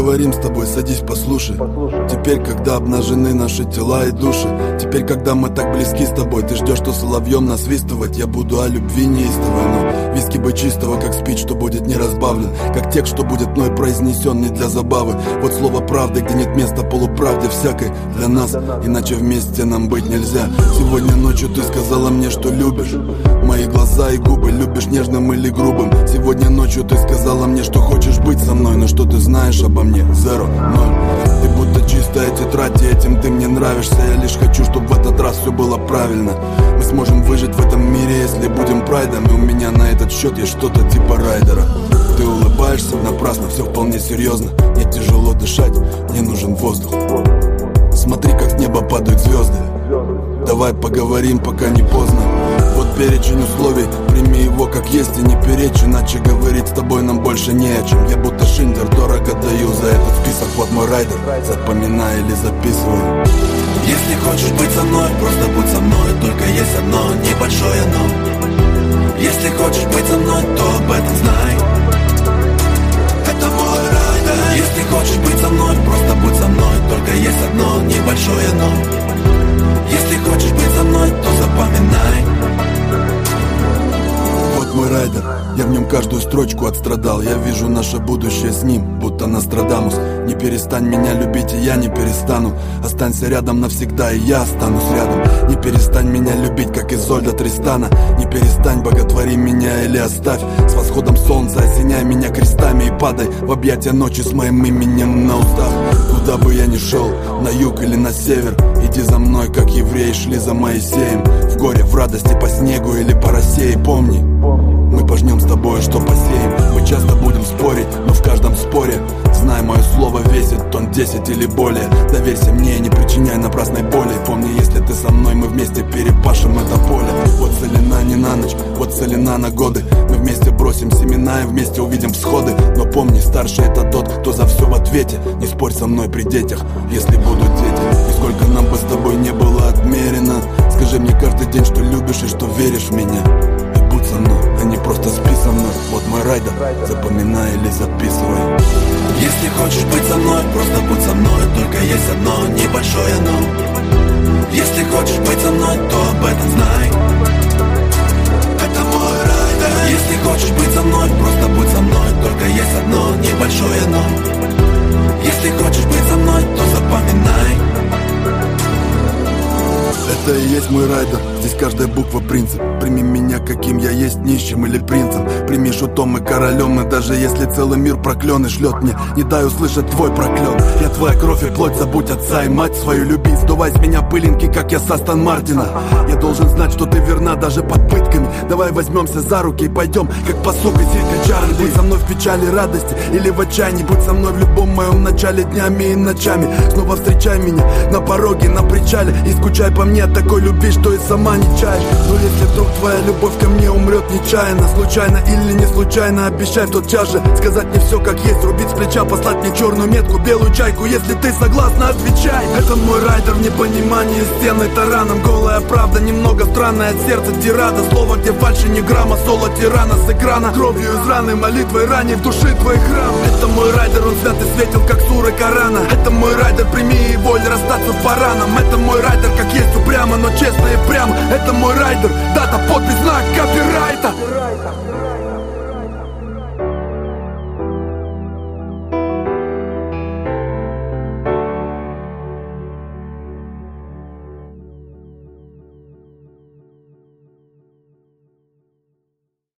поговорим с тобой, садись, послушай. Теперь, когда обнажены наши тела и души, теперь, когда мы так близки с тобой, ты ждешь, что соловьем насвистывать я буду о любви неистовой. Но виски бы чистого, как спич, что будет не разбавлен, как текст, что будет мной произнесен не для забавы. Вот слово правды, где нет места полуправде всякой для нас, иначе вместе нам быть нельзя. Сегодня ночью ты сказала мне, что любишь мои глаза и губы, любишь нежным или грубым. Сегодня ночью ты сказала мне, что хочешь быть со мной, но что ты знаешь обо мне? 0. Ты будто чистая тетрадь, и этим ты мне нравишься. Я лишь хочу, чтобы в этот раз все было правильно. Мы сможем выжить в этом мире, если будем прайдом. И у меня на этот счет есть что-то типа райдера. Ты улыбаешься напрасно, все вполне серьезно. Мне тяжело дышать, мне нужен воздух. Смотри, как с неба падают звезды. Давай поговорим, пока не поздно. Вот перечень условий, прими его как есть и не перечь, иначе говорить с тобой нам больше не о чем. Я будто Шиндлер, дорого даю за этот список. Вот мой райдер, запоминай или записывай. Если хочешь быть со мной, просто будь со мной. Только есть одно небольшое но. Если хочешь быть со мной, то об этом знай. Это мой райдер. Если хочешь быть со мной, просто будь со мной. Только есть одно небольшое но. Если хочешь быть со мной, то запоминай. Вот мой райдер, я в нем каждую строчку отстрадал. Я вижу наше будущее с ним, будто Нострадамус. Не перестань меня любить, и я не перестану. Останься рядом навсегда, и я останусь рядом. Не перестань меня любить, как Изольда Тристана. Не перестань, боготвори меня или оставь. С восходом солнца осеняй меня крестами и падай в объятия ночи с моим именем на устах. Куда бы я ни шел, на юг или на север, иди за мной, как евреи шли за Моисеем. В горе, в радости, по снегу или по росе. И помни, мы пожнем с тобой, что посеем. Мы часто будем спорить, но в каждом споре знай, мое слово весит тонн 10 или более. Доверься мне и не причиняй напрасной боли. Помни, если ты со мной, мы вместе перепашем это поле. Вот целина не на ночь, вот целина на годы. Мы вместе бросим семена и вместе увидим всходы. Но помни, старший это тот, кто за все в ответе. Не спорь со мной при детях, если будут дети. И сколько нам бы с тобой не было отмерено, скажи мне каждый день, что любишь и что веришь в меня. И будь со мной, а не просто спи со мной. Вот мой райдер, запоминай или записывай. Если хочешь быть со мной, просто будь со мной. Только есть одно небольшое но. Если хочешь быть со мной, то об этом знай. Это мой райдер. Если хочешь быть со мной, просто будь со мной. Только есть одно небольшое но. Если хочешь быть со мной, то запоминай. Это и есть мой райдер, здесь каждая буква принцип. Прими меня, каким я есть, нищим или принцем. Прими шутом и королем, и даже если целый мир проклен и шлет мне, не дай услышать твой проклен. Я твоя кровь и плоть, забудь отца и мать свою, люби. Сдувай с меня пылинки, как я с Астон Мартина. Я должен знать, что ты верна даже под пытками. Давай возьмемся за руки и пойдем, как по суку силька Чарли. Будь со мной в печали, радости или в отчаянии. Будь со мной в любом моем начале, днями и ночами. Снова встречай меня на пороге, на причале. И скучай по мне от такой любви, что и сама не чаешь. Но если вдруг твоя любовь ко мне умрет нечаянно, случайно или не случайно, обещай в тот час же сказать мне все как есть, рубить с плеча, послать мне черную метку, белую чайку. Если ты согласна, отвечай. Это мой райдер в непонимании стены тараном. Голая правда, немного странная, от сердца тирада. Слово, где фальши ни грамма, соло тирана с экрана. Кровью из раны, молитвой ранее в души твой храм. Это мой райдер, он свят и светил, как суры Корана. Это мой райдер, прими его или расстаться по ранам. Это мой райдер, как есть упрямо, но честно и прямо. Это мой райдер, дата, подпись,